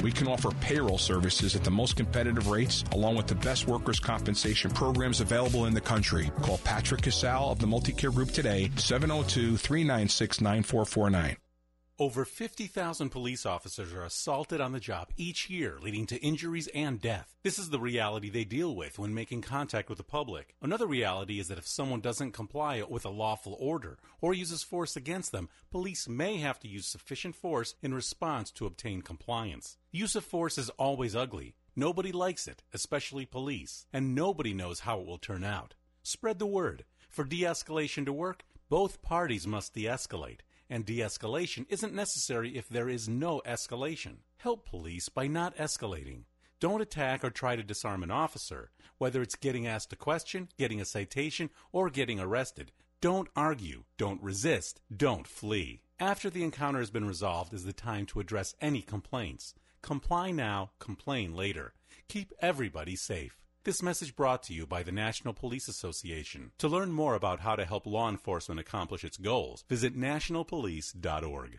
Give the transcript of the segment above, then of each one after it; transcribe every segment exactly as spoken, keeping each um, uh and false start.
We can offer payroll services at the most competitive rates, along with the best workers' compensation programs available in the country. Call Patrick Casal of the Multicare Group today, seven oh two, three nine six, nine four four nine. Over fifty thousand police officers are assaulted on the job each year, leading to injuries and death. This is the reality they deal with when making contact with the public. Another reality is that if someone doesn't comply with a lawful order or uses force against them, police may have to use sufficient force in response to obtain compliance. Use of force is always ugly. Nobody likes it, especially police, and nobody knows how it will turn out. Spread the word. For de-escalation to work, both parties must de-escalate. And de-escalation isn't necessary if there is no escalation. Help police by not escalating. Don't attack or try to disarm an officer. Whether it's getting asked a question, getting a citation, or getting arrested, don't argue, don't resist, don't flee. After the encounter has been resolved is the time to address any complaints. Comply now, complain later. Keep everybody safe. This message brought to you by the National Police Association. To learn more about how to help law enforcement accomplish its goals, visit national police dot org.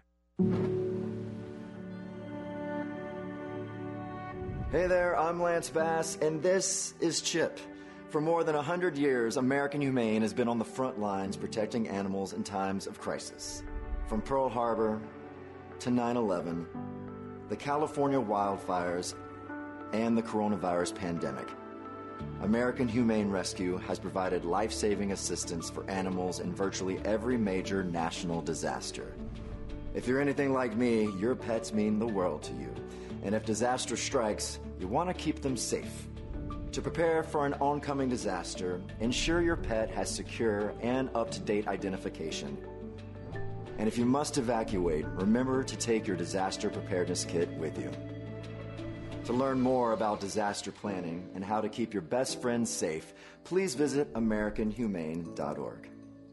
Hey there, I'm Lance Bass, and this is CHIP. For more than one hundred years, American Humane has been on the front lines protecting animals in times of crisis. From Pearl Harbor to nine eleven, the California wildfires, and the coronavirus pandemic, American Humane Rescue has provided life-saving assistance for animals in virtually every major national disaster. If you're anything like me, your pets mean the world to you. And if disaster strikes, you want to keep them safe. To prepare for an oncoming disaster, ensure your pet has secure and up-to-date identification. And if you must evacuate, remember to take your disaster preparedness kit with you. To learn more about disaster planning and how to keep your best friends safe, please visit american humane dot org.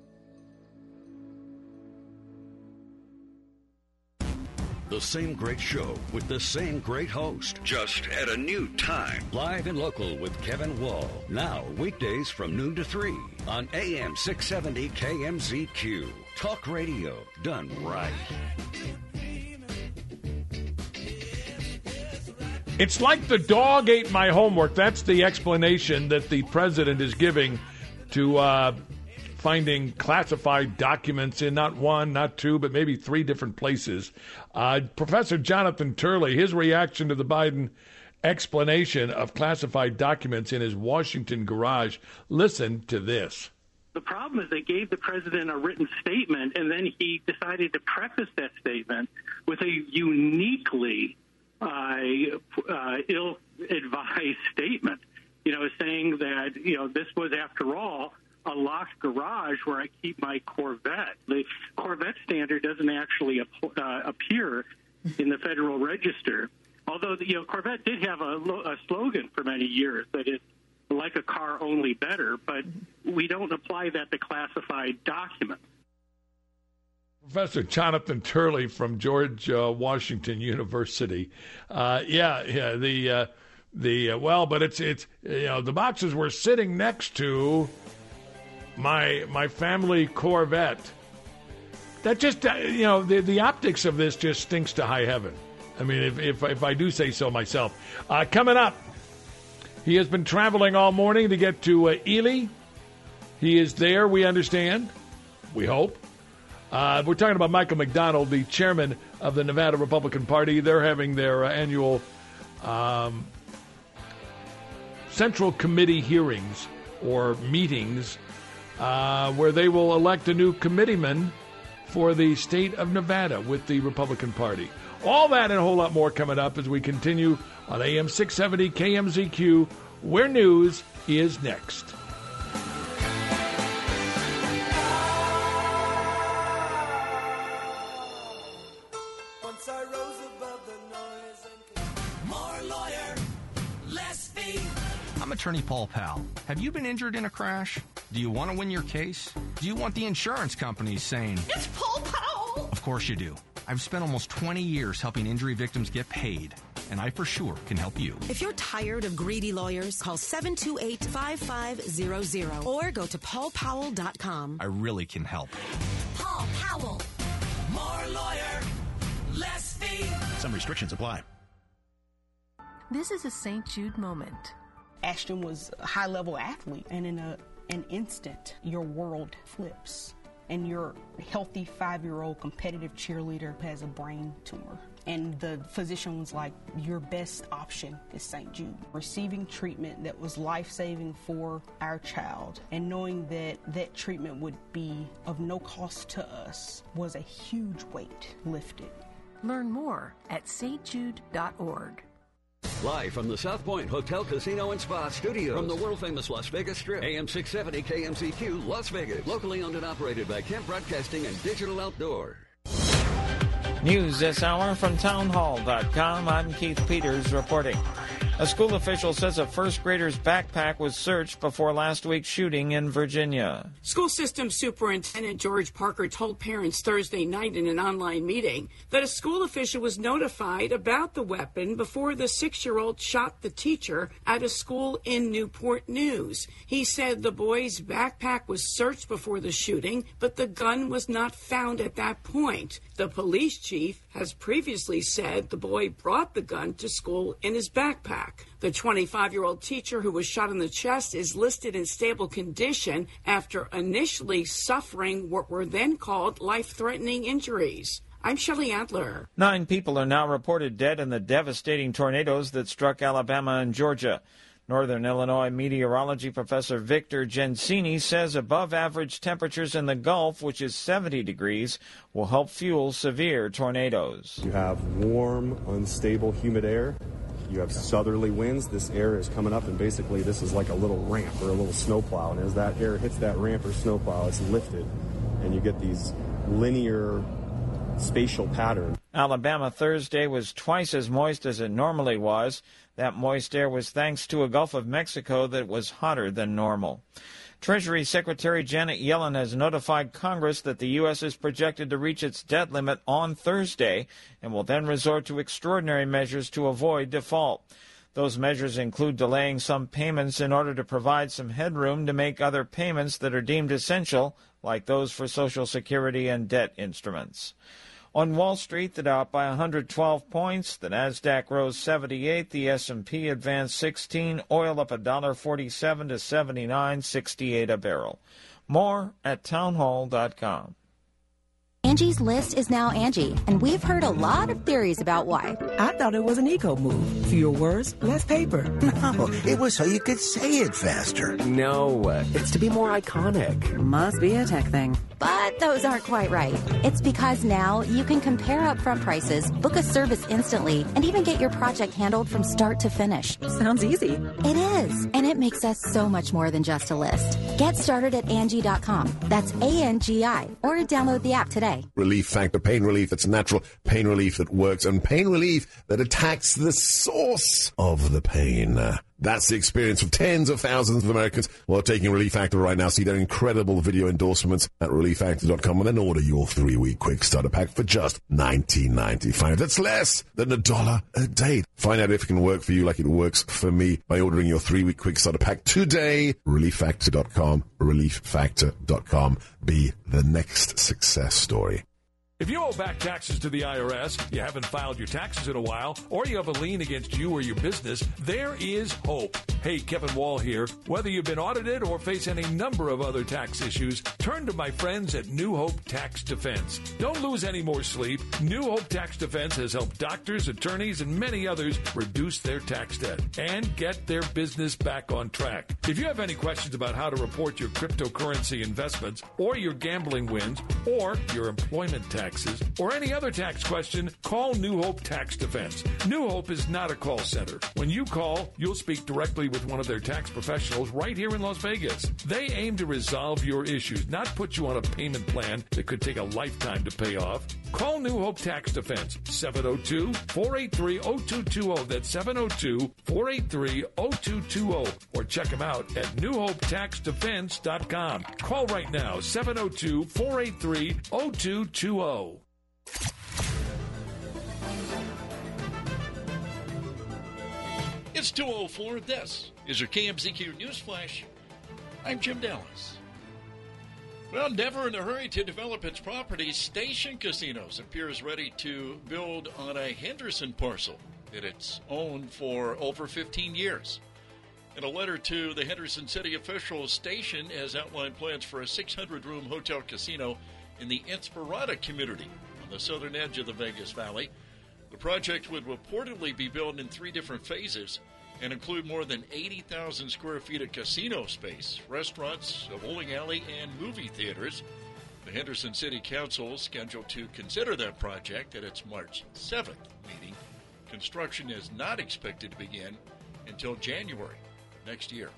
The same great show with the same great host, just at a new time. Live and local with Kevin Wall. Now, weekdays from noon to three on A M six seventy K M Z Q. Talk radio done right. It's like the dog ate my homework. That's the explanation that the president is giving to uh, finding classified documents in not one, not two, but maybe three different places. Uh, Professor Jonathan Turley, his reaction to the Biden explanation of classified documents in his Washington garage. Listen to this. The problem is they gave the president a written statement, and then he decided to preface that statement with a uniquely Uh, uh, ill-advised statement, you know, saying that, you know, this was, after all, a locked garage where I keep my Corvette. The Corvette standard doesn't actually ap- uh, appear in the Federal Register, although, you know, Corvette did have a, lo- a slogan for many years that it's like a car, only better, but we don't apply that to classified documents. Professor Jonathan Turley from George uh, Washington University. Uh, yeah, yeah, the uh, the uh, well, but it's it's you know the boxes were sitting next to my my family Corvette. That just uh, you know the the optics of this just stinks to high heaven. I mean, if if, if I do say so myself. Uh, coming up, he has been traveling all morning to get to uh, Ely. He is there. We understand. We hope. Uh, we're talking about Michael McDonald, the chairman of the Nevada Republican Party. They're having their uh, annual um, Central Committee hearings or meetings uh, where they will elect a new committeeman for the state of Nevada with the Republican Party. All that and a whole lot more coming up as we continue on A M six seventy K M Z Q, where news is next. I'm Attorney Paul Powell. Have you been injured in a crash? Do you want to win your case? Do you want the insurance companies saying, "It's Paul Powell"? Of course you do. I've spent almost twenty years helping injury victims get paid, and I for sure can help you. If you're tired of greedy lawyers, call seven two eight, five five zero zero or go to paul powell dot com. I really can help. Paul Powell. More lawyer, less fee. Some restrictions apply. This is a Saint Jude moment. Ashton was a high-level athlete, and in a, an instant, your world flips. And your healthy five-year-old competitive cheerleader has a brain tumor. And the physician was like, your best option is Saint Jude. Receiving treatment that was life-saving for our child and knowing that that treatment would be of no cost to us was a huge weight lifted. Learn more at s t jude dot org. Live from the South Point Hotel, Casino, and Spa Studios. From the world-famous Las Vegas Strip. A M six seventy K M C Q, Las Vegas. Locally owned and operated by Kemp Broadcasting and Digital Outdoor. News this hour from town hall dot com. I'm Keith Peters reporting. A school official says a first grader's backpack was searched before last week's shooting in Virginia. School system superintendent George Parker told parents Thursday night in an online meeting that a school official was notified about the weapon before the six-year-old shot the teacher at a school in Newport News. He said the boy's backpack was searched before the shooting, but the gun was not found at that point. The police chief has previously said the boy brought the gun to school in his backpack. The twenty-five-year-old teacher who was shot in the chest is listed in stable condition after initially suffering what were then called life-threatening injuries. I'm Shelley Adler. Nine people are now reported dead in the devastating tornadoes that struck Alabama and Georgia. Northern Illinois meteorology professor Victor Gensini says above-average temperatures in the Gulf, which is seventy degrees, will help fuel severe tornadoes. You have warm, unstable, humid air. You have southerly winds. This air is coming up, and basically this is like a little ramp or a little snowplow. And as that air hits that ramp or snowplow, it's lifted, and you get these linear spatial patterns. Alabama Thursday was twice as moist as it normally was. That moist air was thanks to a Gulf of Mexico that was hotter than normal. Treasury Secretary Janet Yellen has notified Congress that the U S is projected to reach its debt limit on Thursday and will then resort to extraordinary measures to avoid default. Those measures include delaying some payments in order to provide some headroom to make other payments that are deemed essential, like those for Social Security and debt instruments. On Wall Street, the Dow up by one hundred twelve points, the Nasdaq rose seventy-eight, the S and P advanced sixteen, oil up one dollar forty-seven to seventy-nine sixty-eight a barrel. More at town hall dot com. Angie's List is now Angie, and we've heard a lot of theories about why. I thought it was an eco move. Fewer words, less paper. No, it was so you could say it faster. No, it's to be more iconic. Must be a tech thing. But those aren't quite right. It's because now you can compare upfront prices, book a service instantly, and even get your project handled from start to finish. Sounds easy. It is, and it makes us so much more than just a list. Get started at Angie dot com. That's A N G I, or download the app today. Relief Factor, pain relief that's natural, pain relief that works, and pain relief that attacks the source of the pain. That's the experience of tens of thousands of Americans who are taking Relief Factor right now. See their incredible video endorsements at relief factor dot com and then order your three-week quick starter pack for just nineteen ninety-five. That's less than a dollar a day. Find out if it can work for you like it works for me by ordering your three-week quick starter pack today. relief factor dot com. relief factor dot com. Be the next success story. If you owe back taxes to the I R S, you haven't filed your taxes in a while, or you have a lien against you or your business, there is hope. Hey, Kevin Wall here. Whether you've been audited or face any number of other tax issues, turn to my friends at New Hope Tax Defense. Don't lose any more sleep. New Hope Tax Defense has helped doctors, attorneys, and many others reduce their tax debt and get their business back on track. If you have any questions about how to report your cryptocurrency investments, or your gambling wins, or your employment tax, or any other tax question, call New Hope Tax Defense. New Hope is not a call center. When you call, you'll speak directly with one of their tax professionals right here in Las Vegas. They aim to resolve your issues, not put you on a payment plan that could take a lifetime to pay off. Call New Hope Tax Defense, seven oh two, four eight three, oh two two oh. That's seven oh two, four eight three, oh two two oh. Or check them out at new hope tax defense dot com. Call right now, seven oh two, four eight three, oh two two oh. It's two oh four. This is your K M Z Q News Flash. I'm Jim Dallas. Well, never in a hurry to develop its property, Station Casinos appears ready to build on a Henderson parcel. that it's owned for over fifteen years. In a letter to the Henderson City officials, station has outlined plans for a six hundred room hotel casino in the Inspirada community on the southern edge of the Vegas Valley. The project would reportedly be built in three different phases and include more than eighty thousand square feet of casino space, restaurants, a bowling alley, and movie theaters. The Henderson City Council is scheduled to consider that project at its March seventh meeting. Construction is not expected to begin until January next year.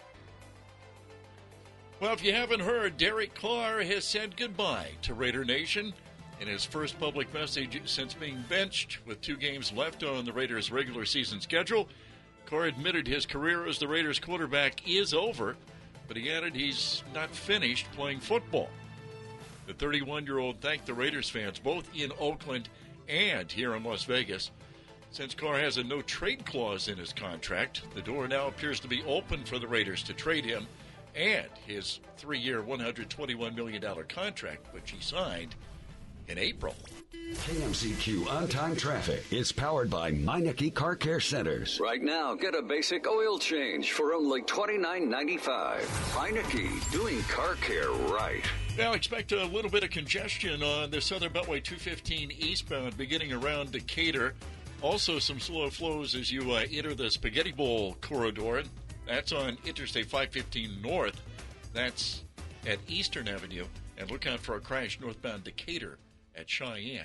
Well, if you haven't heard, Derek Carr has said goodbye to Raider Nation in his first public message since being benched with two games left on the Raiders' regular season schedule. Carr admitted his career as the Raiders quarterback is over, but he added he's not finished playing football. The thirty-one-year-old thanked the Raiders fans both in Oakland and here in Las Vegas. Since Carr has a no-trade clause in his contract, the door now appears to be open for the Raiders to trade him and his three-year, one hundred twenty-one million dollars contract, which he signed in April. K M C Q On-Time Traffic is powered by Meineke Car Care Centers. Right now, get a basic oil change for only twenty-nine ninety-five. Meineke, doing car care right. Now expect a little bit of congestion on the Southern Beltway two fifteen eastbound beginning around Decatur. Also some slow flows as you uh, enter the Spaghetti Bowl corridor. That's on Interstate five fifteen North. That's at Eastern Avenue. And look out for a crash northbound Decatur at Cheyenne.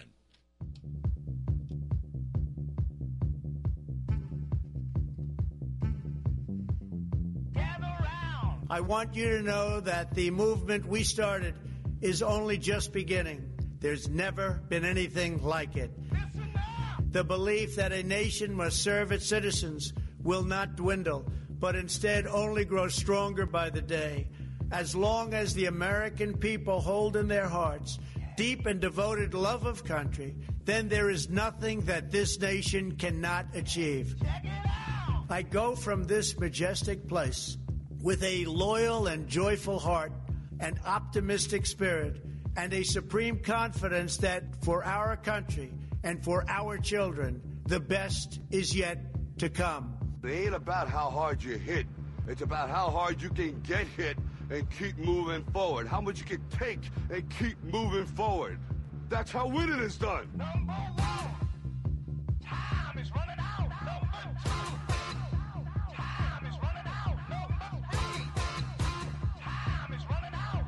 I want you to know that the movement we started is only just beginning. There's never been anything like it. The belief that a nation must serve its citizens will not dwindle, but instead only grow stronger by the day. As long as the American people hold in their hearts deep and devoted love of country, then there is nothing that this nation cannot achieve. I go from this majestic place with a loyal and joyful heart, an optimistic spirit, and a supreme confidence that for our country and for our children, the best is yet to come. It ain't about how hard you hit. It's about how hard you can get hit and keep moving forward. How much you can take and keep moving forward. That's how winning is done. Number one. Time is running out. Number two. Time is running out. Number three. Time is running out.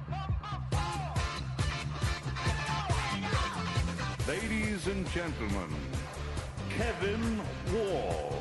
Number four. Ladies and gentlemen, Kevin Wall.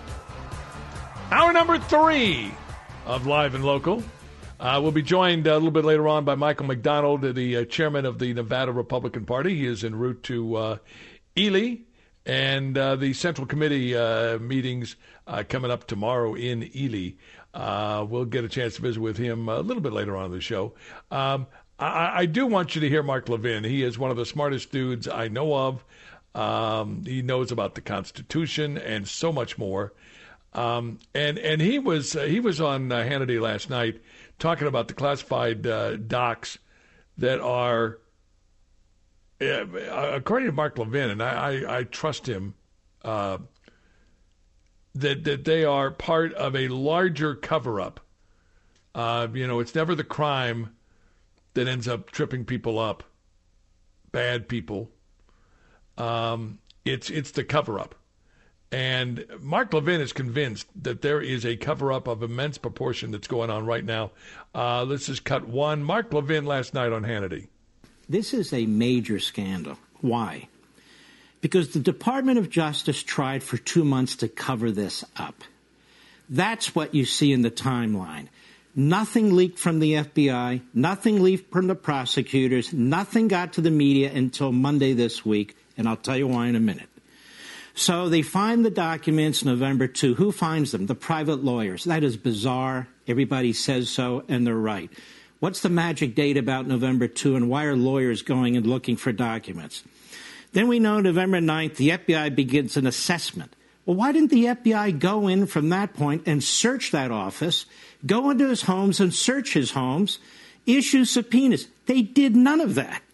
Hour number three of Live and Local. Uh, we'll be joined a little bit later on by Michael McDonald, the uh, chairman of the Nevada Republican Party. He is en route to uh, Ely, and uh, the Central Committee uh, meetings uh, coming up tomorrow in Ely. Uh, we'll get a chance to visit with him a little bit later on in the show. Um, I, I do want you to hear Mark Levin. He is one of the smartest dudes I know of. Um, he knows about the Constitution and so much more. Um, and and he was uh, he was on uh, Hannity last night talking about the classified uh, docs that are, uh, according to Mark Levin, and I, I, I trust him, uh, that that they are part of a larger cover-up. Uh, you know, it's never the crime that ends up tripping people up, bad people. Um, it's it's the cover-up. And Mark Levin is convinced that there is a cover-up of immense proportion that's going on right now. Uh, this is cut one. Mark Levin last night on Hannity. This is a major scandal. Why? Because the Department of Justice tried for two months to cover this up. That's what you see in the timeline. Nothing leaked from the F B I, nothing leaked from the prosecutors, nothing got to the media until Monday this week, and I'll tell you why in a minute. So they find the documents November second. Who finds them? The private lawyers. That is bizarre. Everybody says so, and they're right. What's the magic date about November second, and why are lawyers going and looking for documents? Then we know November ninth, the F B I begins an assessment. Well, why didn't the F B I go in from that point and search that office, go into his homes and search his homes, issue subpoenas? They did none of that.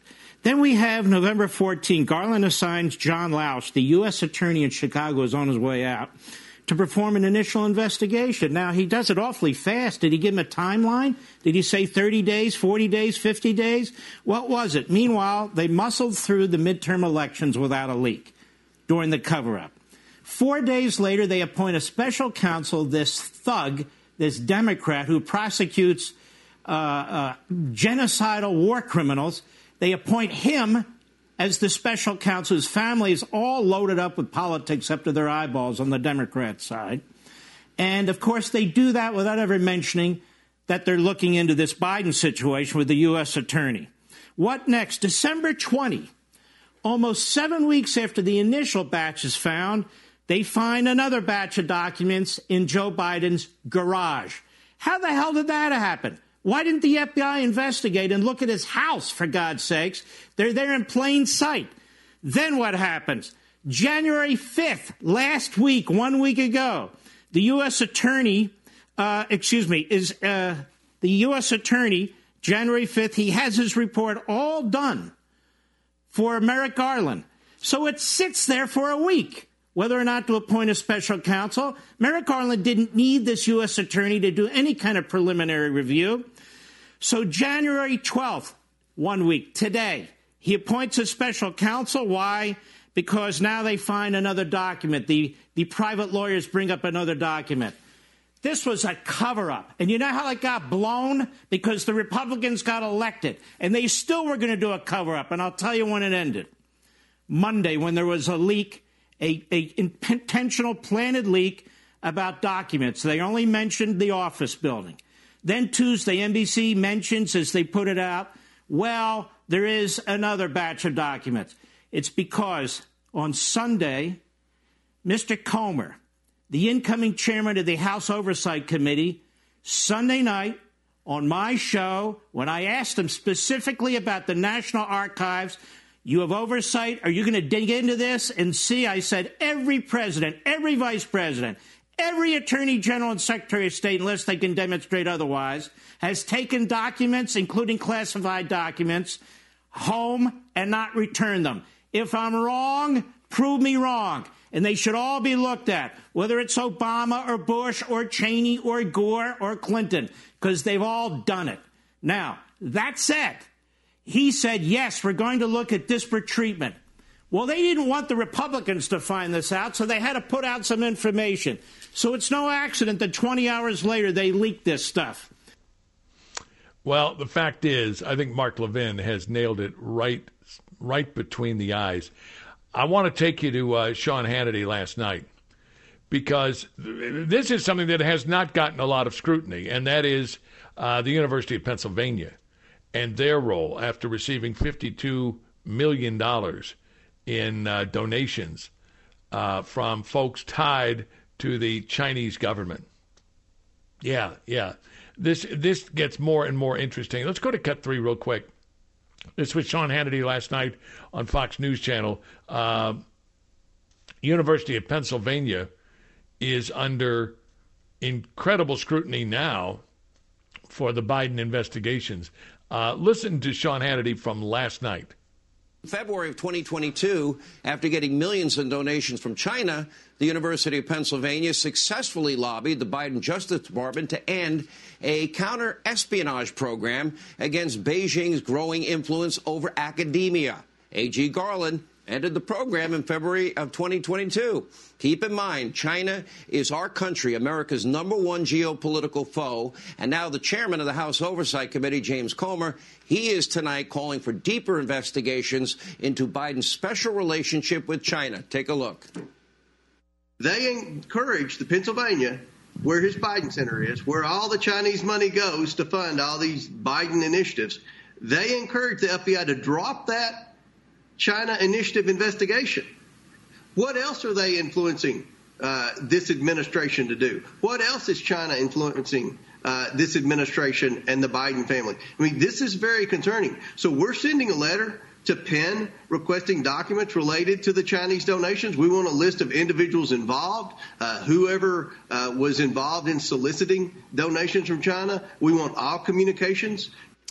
Then we have November fourteenth. Garland assigns John Lausch, the U S attorney in Chicago, is on his way out, to perform an initial investigation. Now, he does it awfully fast. Did he give him a timeline? Did he say thirty days, forty days, fifty days? What was it? Meanwhile, they muscled through the midterm elections without a leak during the cover-up. Four days later, they appoint a special counsel, this thug, this Democrat who prosecutes uh, uh, genocidal war criminals. They appoint him as the special counsel. His family is all loaded up with politics up to their eyeballs on the Democrat side. And, of course, they do that without ever mentioning that they're looking into this Biden situation with the U S attorney. What next? December twentieth, almost seven weeks after the initial batch is found, they find another batch of documents in Joe Biden's garage. How the hell did that happen? Why didn't the F B I investigate and look at his house, for God's sakes? They're there in plain sight. Then what happens? January fifth, last week, one week ago, the U S attorney, uh, excuse me, is uh, the U S attorney, January fifth, he has his report all done for Merrick Garland. So it sits there for a week, whether or not to appoint a special counsel. Merrick Garland didn't need this U S attorney to do any kind of preliminary review. So January twelfth, one week, today, he appoints a special counsel. Why? Because now they find another document. The, the private lawyers bring up another document. This was a cover-up. And you know how it got blown? Because the Republicans got elected. And they still were going to do a cover-up. And I'll tell you when it ended. Monday, when there was a leak, a, a intentional planted leak about documents. They only mentioned the office building. Then Tuesday, N B C mentions, as they put it out, well, there is another batch of documents. It's because on Sunday, Mister Comer, the incoming chairman of the House Oversight Committee, Sunday night on my show, when I asked him specifically about the National Archives, you have oversight, are you going to dig into this and see? I said every president, every vice president, every attorney general and secretary of state, unless they can demonstrate otherwise, has taken documents, including classified documents, home and not returned them. If I'm wrong, prove me wrong. And they should all be looked at, whether it's Obama or Bush or Cheney or Gore or Clinton, because they've all done it. Now, that said, he said, yes, we're going to look at disparate treatment. Well, they didn't want the Republicans to find this out, so they had to put out some information. So it's no accident that twenty hours later they leaked this stuff. Well, the fact is, I think Mark Levin has nailed it right, right between the eyes. I want to take you to uh, Sean Hannity last night, because this is something that has not gotten a lot of scrutiny, and that is uh, the University of Pennsylvania and their role after receiving fifty-two million dollars in uh, donations uh, from folks tied to the Chinese government. Yeah, yeah. This this gets more and more interesting. Let's go to cut three real quick. This was Sean Hannity last night on Fox News Channel. Uh, University of Pennsylvania is under incredible scrutiny now for the Biden investigations. Uh, listen to Sean Hannity from last night. February of twenty twenty-two, after getting millions in donations from China, the University of Pennsylvania successfully lobbied the Biden Justice Department to end a counter-espionage program against Beijing's growing influence over academia. A G Garland ended the program in February of twenty twenty-two. Keep in mind, China is our country, America's number one geopolitical foe. And now the chairman of the House Oversight Committee, James Comer, he is tonight calling for deeper investigations into Biden's special relationship with China. Take a look. They encouraged the Pennsylvania, where his Biden Center is, where all the Chinese money goes to fund all these Biden initiatives. They encouraged the F B I to drop that China initiative investigation. What else are they influencing uh, this administration to do? What else is China influencing uh, this administration and the Biden family? I mean, this is very concerning. So we're sending a letter to Penn requesting documents related to the Chinese donations. We want a list of individuals involved, uh, whoever uh, was involved in soliciting donations from China. We want all communications.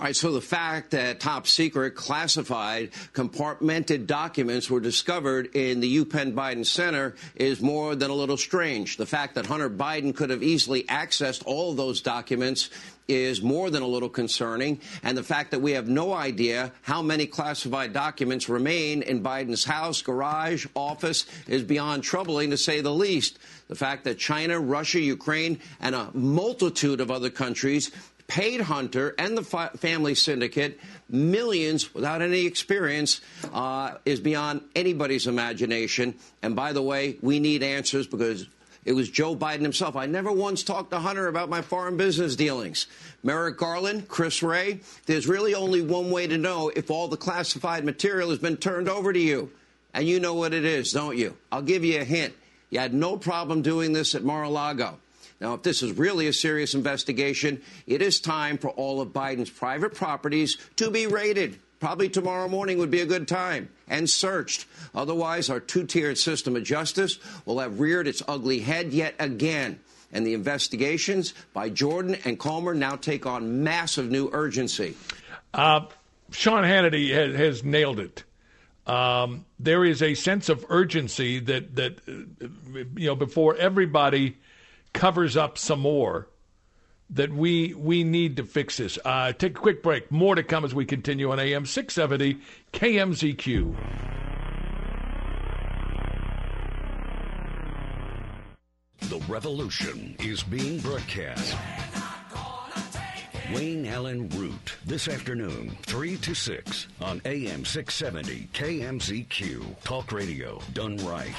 All right, so the fact that top secret, classified, compartmented documents were discovered in the UPenn Biden Center is more than a little strange. The fact that Hunter Biden could have easily accessed all of those documents is more than a little concerning. And the fact that we have no idea how many classified documents remain in Biden's house, garage, office is beyond troubling, to say the least. The fact that China, Russia, Ukraine, and a multitude of other countries paid Hunter and the fi- family syndicate millions without any experience uh, is beyond anybody's imagination. And by the way, we need answers, because it was Joe Biden himself. I never once talked to Hunter about my foreign business dealings. Merrick Garland, Chris Wray, there's really only one way to know if all the classified material has been turned over to you. And you know what it is, don't you? I'll give you a hint. You had no problem doing this at Mar-a-Lago. Now, if this is really a serious investigation, it is time for all of Biden's private properties to be raided. Probably tomorrow morning would be a good time, and searched. Otherwise, our two-tiered system of justice will have reared its ugly head yet again. And the investigations by Jordan and Comer now take on massive new urgency. Uh, Sean Hannity has, has nailed it. Um, there is a sense of urgency that, that uh, you know, before everybody covers up some more, that we we need to fix this. Uh, take a quick break. More to come as we continue on A M six seventy K M Z Q. The revolution is being broadcast. Wayne Allen Root, this afternoon, three to six on A M six seventy K M Z Q. Talk radio done right.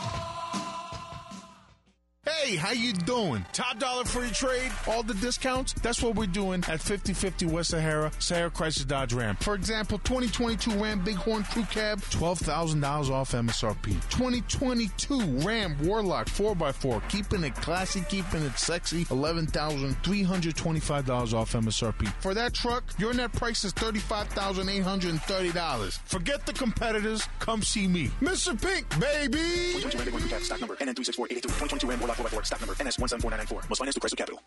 Hey, how you doing? Top dollar free trade, all the discounts? That's what we're doing at fifty fifty West Sahara, Sahara Chrysler Dodge Ram. For example, twenty twenty-two Ram Bighorn Crew Cab, twelve thousand dollars off M S R P. twenty twenty-two Ram Warlock four by four, keeping it classy, keeping it sexy, eleven thousand three hundred twenty-five dollars off M S R P. For that truck, your net price is thirty-five thousand eight hundred thirty dollars. Forget the competitors, come see me. Mister Pink, baby! twenty twenty-two Ram Bighorn Crew Cab, stock number N N three six four eight eight two. twenty twenty-two Ram Warlock four by four, stock number N S one seven four nine nine four. Most financed through Chrysler Capital.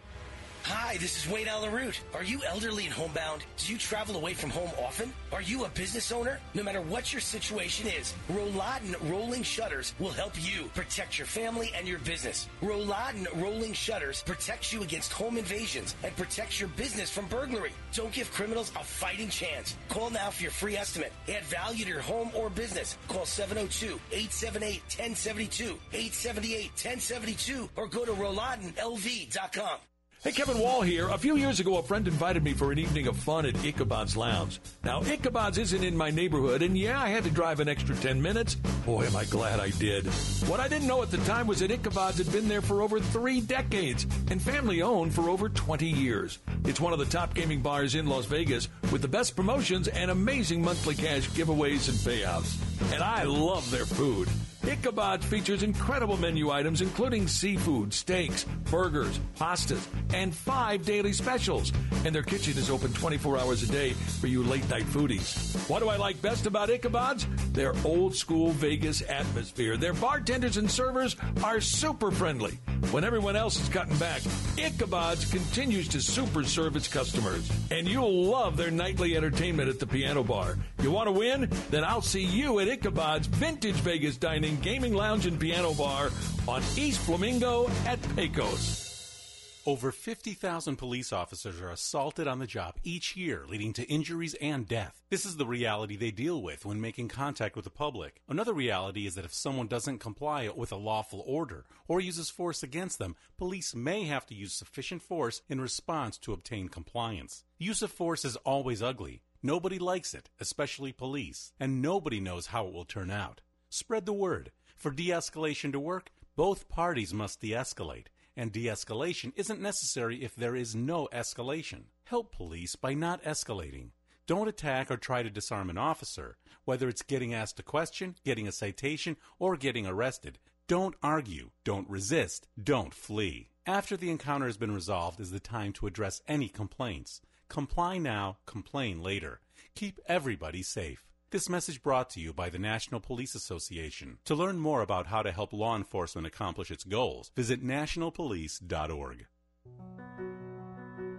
Hi, this is Wayne Allen Root. Are you elderly and homebound? Do you travel away from home often? Are you a business owner? No matter what your situation is, Rolladen Rolling Shutters will help you protect your family and your business. Rolladen Rolling Shutters protects you against home invasions and protects your business from burglary. Don't give criminals a fighting chance. Call now for your free estimate. Add value to your home or business. Call seven oh two, eight seven eight, one oh seven two, eight seven eight, one oh seven two, or go to Rolladen L V dot com. Hey, Kevin Wall here. A few years ago, a friend invited me for an evening of fun at Ichabod's Lounge. Now, Ichabod's isn't in my neighborhood, and yeah, I had to drive an extra ten minutes. Boy, am I glad I did. What I didn't know at the time was that Ichabod's had been there for over three decades and family-owned for over twenty years. It's one of the top gaming bars in Las Vegas with the best promotions and amazing monthly cash giveaways and payouts. And I love their food. Ichabod features incredible menu items, including seafood, steaks, burgers, pastas, and five daily specials. And their kitchen is open twenty-four hours a day for you late-night foodies. What do I like best about Ichabod's? Their old-school Vegas atmosphere. Their bartenders and servers are super friendly. When everyone else is cutting back, Ichabod's continues to super serve its customers. And you'll love their nightly entertainment at the piano bar. You want to win? Then I'll see you at Ichabod's Vintage Vegas Dining, Gaming Lounge, and Piano Bar on East Flamingo at Pecos. Over fifty thousand police officers are assaulted on the job each year, leading to injuries and death. This is the reality they deal with when making contact with the public. Another reality is that if someone doesn't comply with a lawful order or uses force against them, police may have to use sufficient force in response to obtain compliance. Use of force is always ugly. Nobody likes it, especially police, and nobody knows how it will turn out. Spread the word. For de-escalation to work, both parties must de-escalate. And de-escalation isn't necessary if there is no escalation. Help police by not escalating. Don't attack or try to disarm an officer, whether it's getting asked a question, getting a citation, or getting arrested. Don't argue, don't resist, don't flee. After the encounter has been resolved is the time to address any complaints. Comply now, complain later. Keep everybody safe. This message brought to you by the National Police Association. To learn more about how to help law enforcement accomplish its goals, visit national police dot org.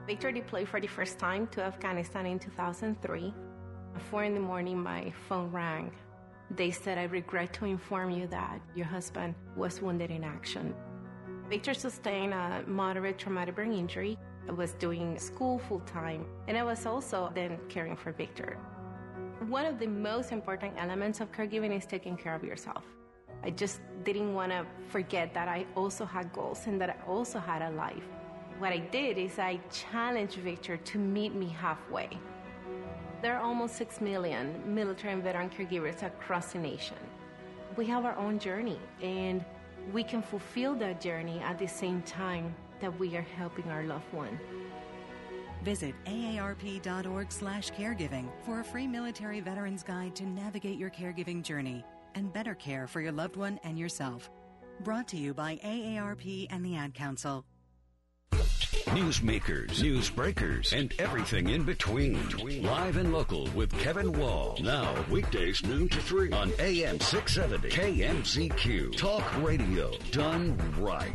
Victor deployed for the first time to Afghanistan in two thousand three. At four in the morning, my phone rang. They said, I regret to inform you that your husband was wounded in action. Victor sustained a moderate traumatic brain injury. I was doing school full-time, and I was also then caring for Victor. One of the most important elements of caregiving is taking care of yourself. I just didn't want to forget that I also had goals and that I also had a life. What I did is I challenged Victor to meet me halfway. There are almost six million military and veteran caregivers across the nation. We have our own journey, and we can fulfill that journey at the same time that we are helping our loved one. Visit A A R P dot org slash caregiving for a free military veterans guide to navigate your caregiving journey and better care for your loved one and yourself. Brought to you by A A R P and the Ad Council. Newsmakers, news breakers, and everything in between. Live and local with Kevin Wall. Now, weekdays noon to three on A M six seventy K M Z Q. Talk radio done right.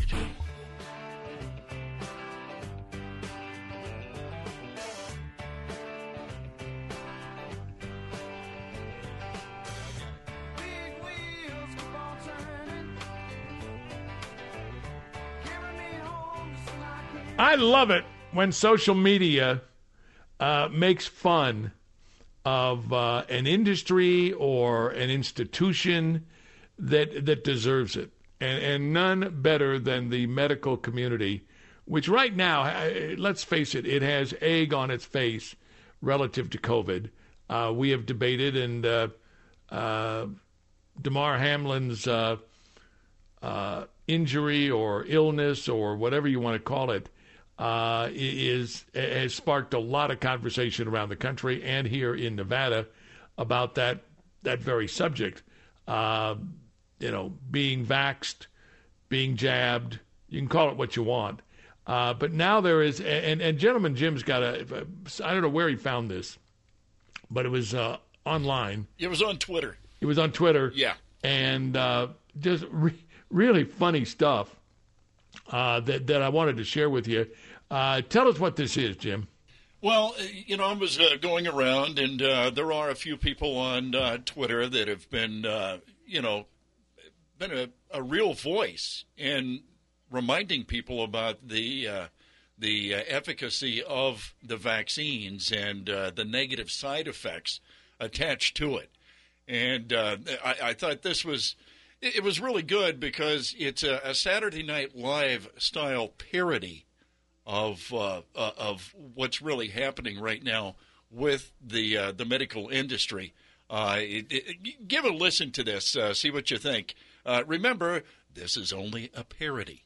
I love it when social media uh, makes fun of uh, an industry or an institution that that deserves it, and, and none better than the medical community, which right now, let's face it, it has egg on its face relative to COVID. Uh, we have debated, and uh, uh, Damar Hamlin's uh, uh, injury or illness or whatever you want to call it, Uh, is has sparked a lot of conversation around the country and here in Nevada about that that very subject. Uh, you know, being vaxxed, being jabbed, you can call it what you want. Uh, but now there is, and, and Gentleman Jim's got a, I don't know where he found this, but it was uh, online. It was on Twitter. It was on Twitter. Yeah. And uh, just re- really funny stuff. Uh, that, that I wanted to share with you. Uh, tell us what this is, Jim. Well, you know, I was uh, going around, and uh, there are a few people on uh, Twitter that have been, uh, you know, been a, a real voice in reminding people about the uh, the uh, efficacy of the vaccines and uh, the negative side effects attached to it. And uh, I, I thought this was... It was really good because it's a, a Saturday Night Live style parody of uh, uh, of what's really happening right now with the uh, the medical industry. Uh, it, it, give a listen to this. Uh, see what you think. Uh, remember, this is only a parody.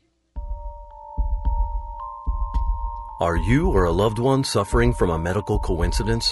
Are you or a loved one suffering from a medical coincidence?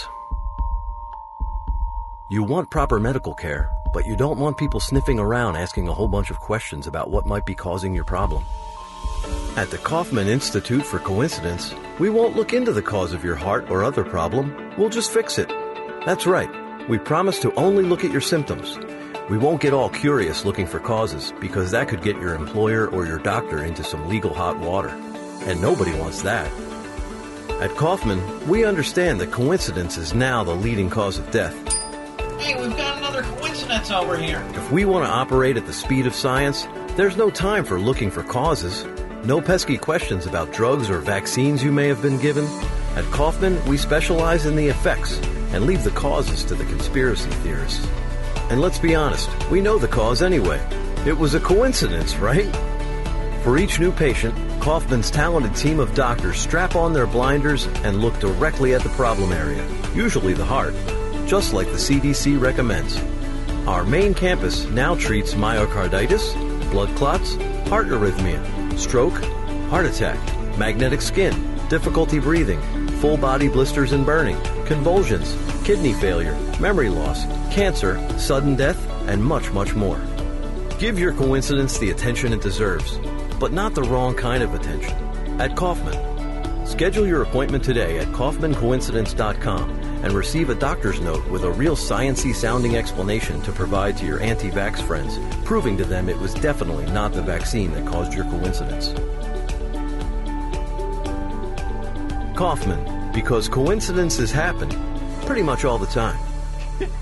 You want proper medical care, but you don't want people sniffing around asking a whole bunch of questions about what might be causing your problem. At the Kaufman Institute for Coincidence, we won't look into the cause of your heart or other problem. We'll just fix it. That's right. We promise to only look at your symptoms. We won't get all curious looking for causes, because that could get your employer or your doctor into some legal hot water. And nobody wants that. At Kaufman, we understand that coincidence is now the leading cause of death. Hey, we've got another coincidence over here. If we want to operate at the speed of science, there's no time for looking for causes. No pesky questions about drugs or vaccines you may have been given. At Kaufman, we specialize in the effects and leave the causes to the conspiracy theorists. And let's be honest, we know the cause anyway. It was a coincidence, right? For each new patient, Kaufman's talented team of doctors strap on their blinders and look directly at the problem area, usually the heart, just like the C D C recommends. Our main campus now treats myocarditis, blood clots, heart arrhythmia, stroke, heart attack, magnetic skin, difficulty breathing, full body blisters and burning, convulsions, kidney failure, memory loss, cancer, sudden death, and much, much more. Give your coincidence the attention it deserves, but not the wrong kind of attention. At Kaufman. Schedule your appointment today at Kaufman Coincidence dot com and receive a doctor's note with a real science-y sounding explanation to provide to your anti-vax friends, proving to them it was definitely not the vaccine that caused your coincidence. Kaufman, because coincidences happen pretty much all the time.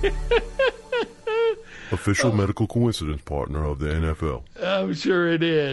Official medical coincidence partner of the N F L. I'm sure it is.